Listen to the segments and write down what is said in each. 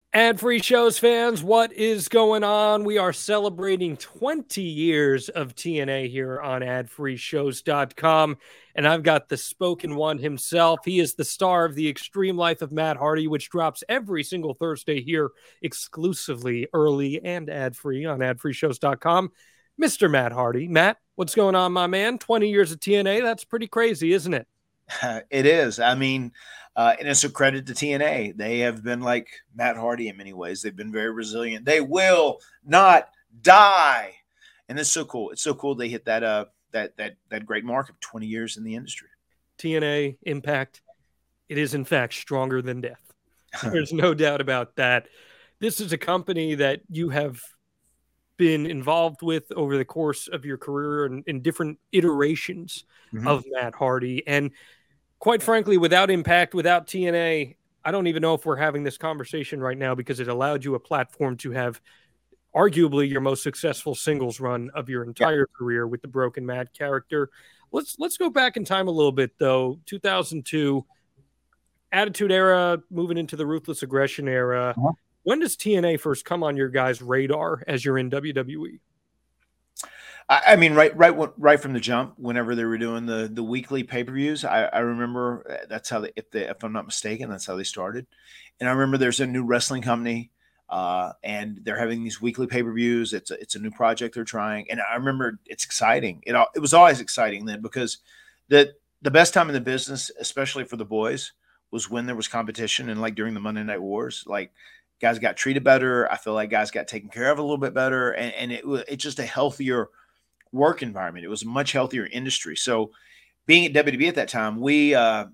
Ad-free shows fans, what is going on? We are celebrating 20 years of TNA here on adfreeshows.com, and I've got the spoken one himself. He is the star of The Extreme Life of Matt Hardy, which drops every single Thursday here exclusively early and ad-free on adfreeshows.com. Mr. Matt Hardy. Matt, what's going on, my man? 20 years of TNA, that's pretty crazy, isn't it? It is. I mean, and it's a credit to TNA. They have been like Matt Hardy in many ways. They've been very resilient. They will not die, and it's so cool. It's so cool they hit that great mark of 20 years in the industry. TNA Impact, it is in fact stronger than death. There's no doubt about that. This is a company that you have been involved with over the course of your career and in different iterations of Matt Hardy. And quite frankly, without Impact, without TNA, I don't even know if we're having this conversation right now because it allowed you a platform to have arguably your most successful singles run of your entire career with the Broken Matt character. Let's go back in time a little bit though. 2002, Attitude Era, moving into the Ruthless Aggression era. When does TNA first come on your guys' radar as you're in WWE? I mean, right from the jump. Whenever they were doing the weekly pay-per-views, I remember that's how they, if I'm not mistaken, that's how they started. And I remember there's a new wrestling company, and they're having these weekly pay-per-views. It's a new project they're trying, and I remember it's exciting. It was always exciting then because the best time in the business, especially for the boys, was when there was competition and like during the Monday Night Wars, like guys got treated better. I feel like guys got taken care of a little bit better, and it's just a healthier work environment. It was a much healthier industry. So being at WWE at that time, we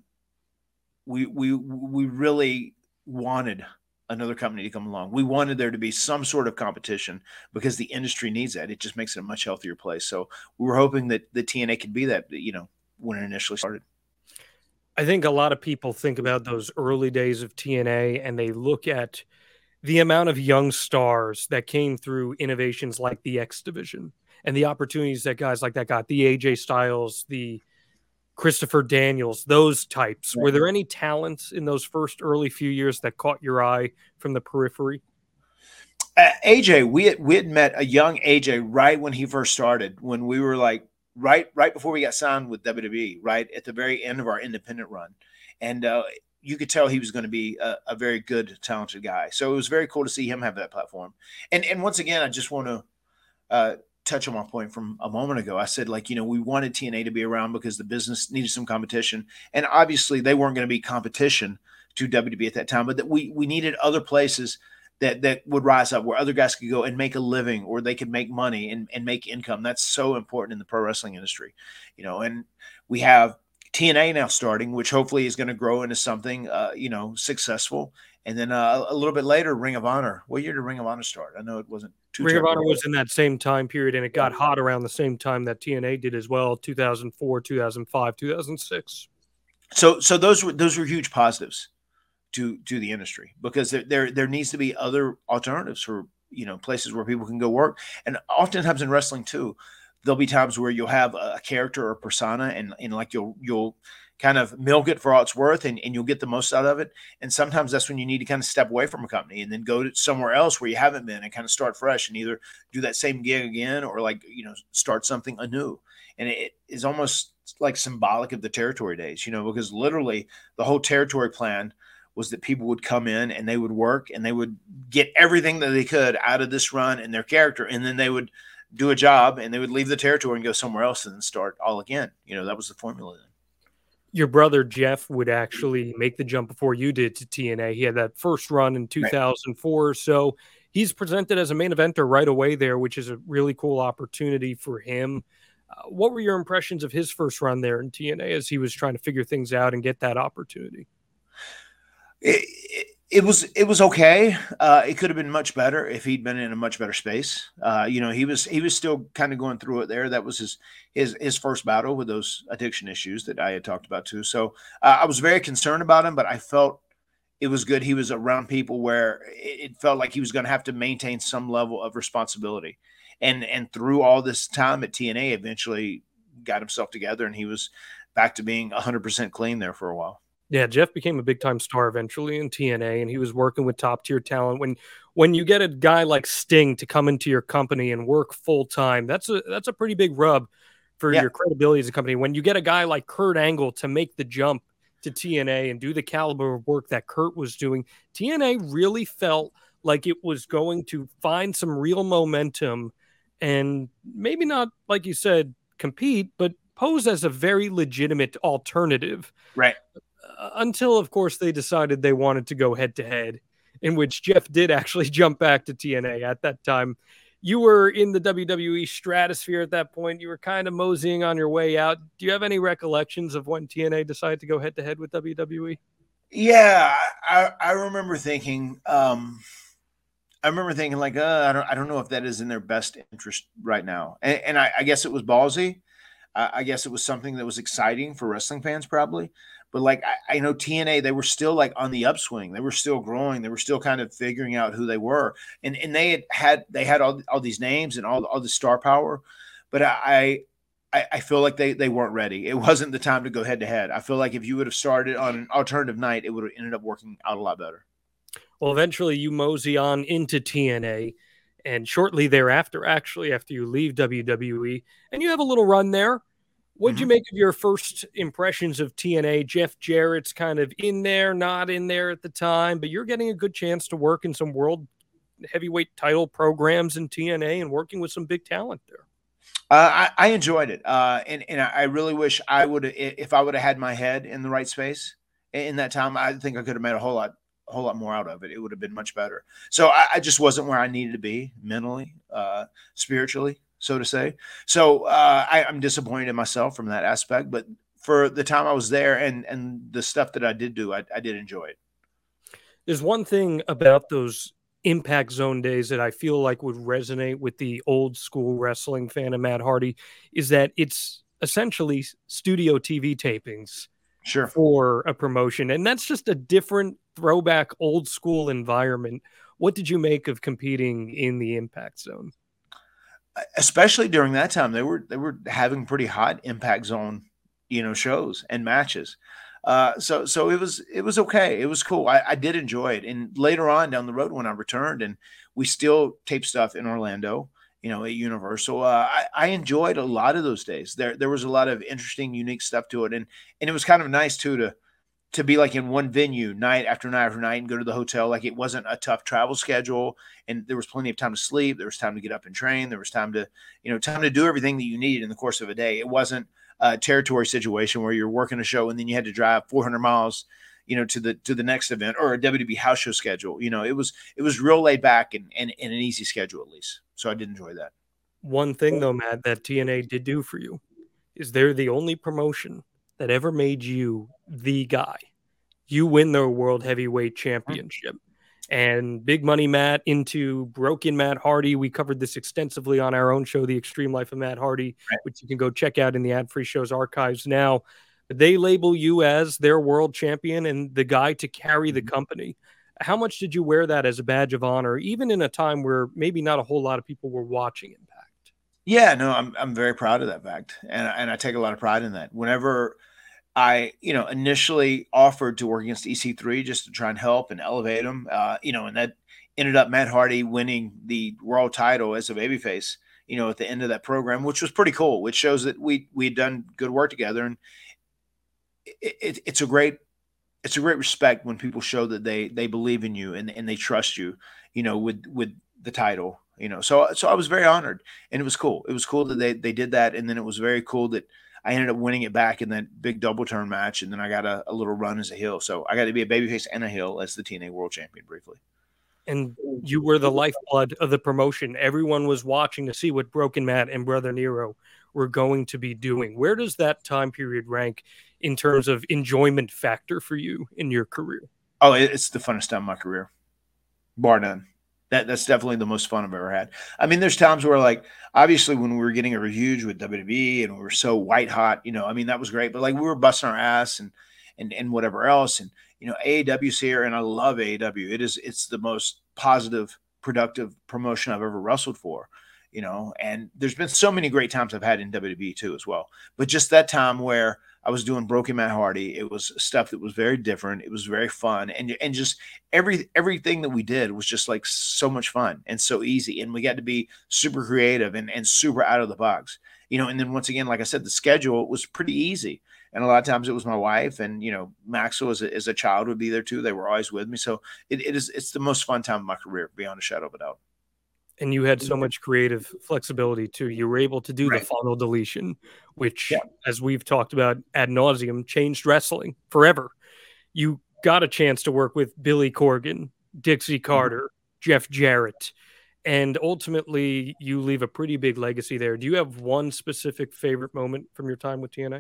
really wanted another company to come along. We wanted there to be some sort of competition because the industry needs that. It just makes it a much healthier place. So we were hoping that the TNA could be that, when it initially started. I think a lot of people think about those early days of TNA and they look at the amount of young stars that came through innovations like the X Division and the opportunities that guys like that got, the AJ Styles, the Christopher Daniels, those types. Were there any talents in those first early few years that caught your eye from the periphery? AJ, we had met a young AJ right when he first started, when we were like right before we got signed with WWE, right at the very end of our independent run, and you could tell he was going to be a very good, talented guy. So it was very cool to see him have that platform. And once again, I just want to touch on my point from a moment ago. I said, like, we wanted TNA to be around because the business needed some competition. And obviously they weren't going to be competition to WWE at that time, but that we needed other places that would rise up where other guys could go and make a living or they could make money and make income. That's so important in the pro wrestling industry, and we have TNA now starting, which hopefully is going to grow into something, successful. And then a little bit later, Ring of Honor. What year did Ring of Honor start? I know it wasn't too Ring of terrible. Honor was in that same time period, and it got hot around the same time that TNA did as well, 2004, 2005, 2006. So those were huge positives to the industry because there needs to be other alternatives for places where people can go work. And oftentimes in wrestling too, there'll be times where you'll have a character or persona and like you'll kind of milk it for all it's worth and you'll get the most out of it. And sometimes that's when you need to kind of step away from a company and then go to somewhere else where you haven't been and kind of start fresh and either do that same gig again or like, start something anew. And it is almost like symbolic of the territory days, because literally the whole territory plan was that people would come in and they would work and they would get everything that they could out of this run and their character. And then they would do a job and they would leave the territory and go somewhere else and start all again. That was the formula then. Your brother Jeff would actually make the jump before you did to TNA. He had that first run in 2004. Right. So he's presented as a main eventer right away there, which is a really cool opportunity for him. What were your impressions of his first run there in TNA as he was trying to figure things out and get that opportunity? It was okay. It could have been much better if he'd been in a much better space. He was still kind of going through it there. That was his first battle with those addiction issues that I had talked about too. So I was very concerned about him, but I felt it was good. He was around people where it felt like he was going to have to maintain some level of responsibility. And through all this time at TNA, eventually got himself together and he was back to being 100% clean there for a while. Yeah, Jeff became a big time star eventually in TNA, and he was working with top tier talent. When you get a guy like Sting to come into your company and work full time, that's a pretty big rub for Yeah, your credibility as a company. When you get a guy like Kurt Angle to make the jump to TNA and do the caliber of work that Kurt was doing, TNA really felt like it was going to find some real momentum and maybe not, like you said, compete, but pose as a very legitimate alternative right. until, of course, they decided they wanted to go head to head, in which Jeff did actually jump back to TNA at that time. You were in the WWE stratosphere at that point. You were kind of moseying on your way out. Do you have any recollections of when TNA decided to go head to head with WWE? Yeah, I remember thinking, like, I don't know if that is in their best interest right now. And I guess it was ballsy. I guess it was something that was exciting for wrestling fans, probably. But like, I know TNA, they were still like on the upswing. They were still growing. They were still kind of figuring out who they were, and they had all these names and all the star power. But I feel like they weren't ready. It wasn't the time to go head to head. I feel like if you would have started on an alternative night, it would have ended up working out a lot better. Well, eventually you mosey on into TNA, and shortly thereafter, actually, after you leave WWE, and you have a little run there. What'd you Mhm. make of your first impressions of TNA? Jeff Jarrett's kind of in there, not in there at the time, but you're getting a good chance to work in some world heavyweight title programs in TNA and working with some big talent there. I enjoyed it, and I really wish I would, if I would have had my head in the right space in that time. I think I could have made a whole lot more out of it. It would have been much better. So I just wasn't where I needed to be mentally, spiritually, so to say. So I'm disappointed in myself from that aspect. But for the time I was there and the stuff that I did do, I did enjoy it. There's one thing about those Impact Zone days that I feel like would resonate with the old school wrestling fan of Matt Hardy is that it's essentially studio TV tapings Sure. for a promotion. And that's just a different throwback old school environment. What did you make of competing in the Impact Zone? Especially during that time, they were having pretty hot Impact Zone, shows and matches. So it was okay. It was cool. I did enjoy it. And later on down the road when I returned, and we still taped stuff in Orlando, at Universal. I enjoyed a lot of those days. There was a lot of interesting, unique stuff to it, and it was kind of nice too to be like in one venue night after night after night and go to the hotel. Like it wasn't a tough travel schedule, and there was plenty of time to sleep. There was time to get up and train. There was time to, time to do everything that you needed in the course of a day. It wasn't a territory situation where you're working a show and then you had to drive 400 miles, to the next event, or a WWE house show schedule. It was real laid back and an easy schedule at least. So I did enjoy that. One thing though, Matt, that TNA did do for you is they're the only promotion that ever made you the guy. You win the World Heavyweight Championship. And Big Money Matt into Broken Matt Hardy. We covered this extensively on our own show, The Extreme Life of Matt Hardy, Right. which you can go check out in the ad free show's archives now. They label you as their world champion and the guy to carry the Mhm. company. How much did you wear that as a badge of honor, even in a time where maybe not a whole lot of people were watching Impact? Yeah, no, I'm very proud of that fact, and I take a lot of pride in that. Whenever I, initially offered to work against EC3 just to try and help and elevate him, and that ended up Matt Hardy winning the world title as a babyface, at the end of that program, which was pretty cool, which shows that we'd done good work together, and it's a great respect when people show that they believe in you and they trust you, with the title, So I was very honored, and it was cool. It was cool that they did that, and then it was very cool that I ended up winning it back in that big double turn match, and then I got a little run as a heel. So I got to be a babyface and a heel as the TNA World Champion briefly. And you were the lifeblood of the promotion. Everyone was watching to see what Broken Matt and Brother Nero were going to be doing. Where does that time period rank in terms of enjoyment factor for you in your career? Oh, it's the funnest time of my career, bar none. That's definitely the most fun I've ever had. I mean, there's times where, like, obviously when we were getting over huge with WWE and we were so white hot, I mean, that was great. But like we were busting our ass and whatever else. And AEW's here, and I love AEW. It's the most positive, productive promotion I've ever wrestled for. you know, and there's been so many great times I've had in WWE too as well. But just that time where I was doing Broken Matt Hardy, it was stuff that was very different. It was very fun, and just everything that we did was just like so much fun and so easy, and we got to be super creative and super out of the box, you know. And then once again, like I said, the schedule was pretty easy, and a lot of times it was my wife, and you know, Maxwell as a child would be there too. They were always with me, so it's the most fun time of my career, beyond a shadow of a doubt. And you had so much creative flexibility too. You were able to do the final deletion, which, as we've talked about ad nauseum, changed wrestling forever. You got a chance to work with Billy Corgan, Dixie Carter, Jeff Jarrett, and ultimately you leave a pretty big legacy there. Do you have one specific favorite moment from your time with TNA?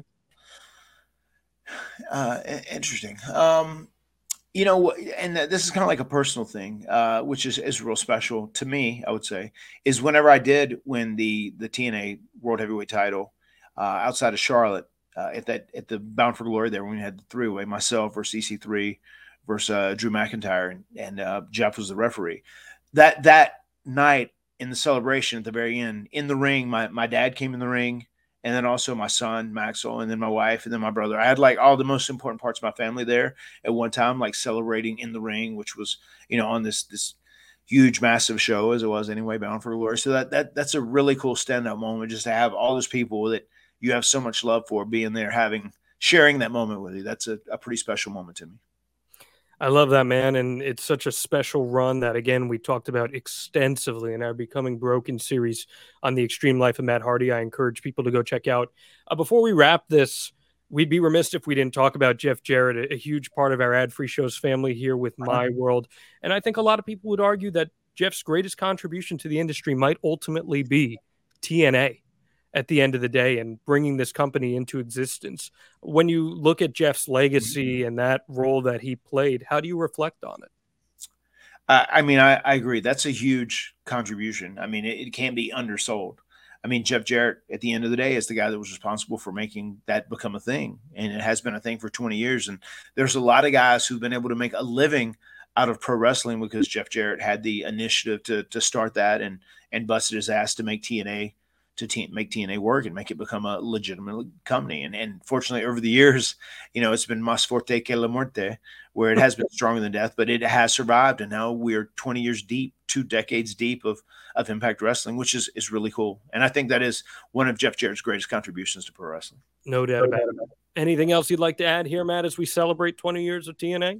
Interesting. You know, and this is kind of like a personal thing, which is real special to me, I would say, is whenever I did win the TNA World Heavyweight title outside of Charlotte at the Bound for Glory there, when we had the three-way, myself versus EC3 versus Drew McIntyre, and Jeff was the referee. That night in the celebration at the very end, in the ring, my dad came in the ring, and then also my son, Maxwell, and then my wife, and then my brother. I had like all the most important parts of my family there at one time, like celebrating in the ring, which was, you know, on this huge, massive show, as it was anyway, Bound for Glory. So that's a really cool standout moment, just to have all those people that you have so much love for being there, sharing that moment with you. That's a pretty special moment to me. I love that, man. And it's such a special run that, again, we talked about extensively in our Becoming Broken series on the Extreme Life of Matt Hardy. I encourage people to go check out. Before we wrap this, we'd be remiss if we didn't talk about Jeff Jarrett, a huge part of our ad-free shows family here with My World. And I think a lot of people would argue that Jeff's greatest contribution to the industry might ultimately be TNA at the end of the day, and bringing this company into existence. When you look at Jeff's legacy and that role that he played, how do you reflect on it? I mean, I agree. That's a huge contribution. I mean, it can't be undersold. I mean, Jeff Jarrett, at the end of the day, is the guy that was responsible for making that become a thing. And it has been a thing for 20 years. And there's a lot of guys who've been able to make a living out of pro wrestling because Jeff Jarrett had the initiative to start that and busted his ass to make TNA make TNA work and make it become a legitimate company. And fortunately, over the years, you know, it's been más fuerte que la muerte, where it has been stronger than death, but it has survived. And now we're 20 years deep, 2 decades deep of Impact Wrestling, which is really cool. And I think that is one of Jeff Jarrett's greatest contributions to pro wrestling. No doubt about it. Anything else you'd like to add here, Matt, as we celebrate 20 years of TNA?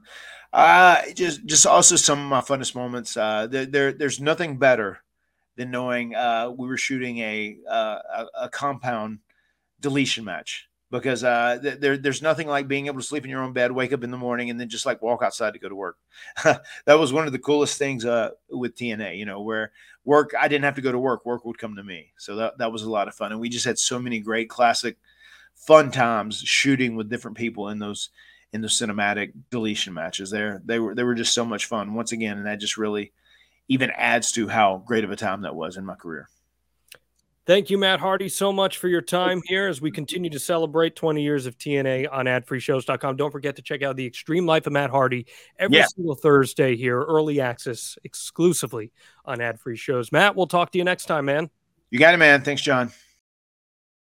Just also some of my funnest moments. There's nothing better than knowing we were shooting a compound deletion match, because there's nothing like being able to sleep in your own bed, wake up in the morning, and then just like walk outside to go to work. That was one of the coolest things with TNA, you know, where I didn't have to go to work would come to me. So that was a lot of fun. And we just had so many great classic fun times shooting with different people in those cinematic deletion matches. They were just so much fun once again. And that just really even adds to how great of a time that was in my career. Thank you, Matt Hardy, so much for your time here as we continue to celebrate 20 years of TNA on adfreeshows.com. Don't forget to check out the Extreme Life of Matt Hardy every single Thursday here, early access exclusively on Ad Free Shows. Matt, we'll talk to you next time, man. You got it, man. Thanks, John.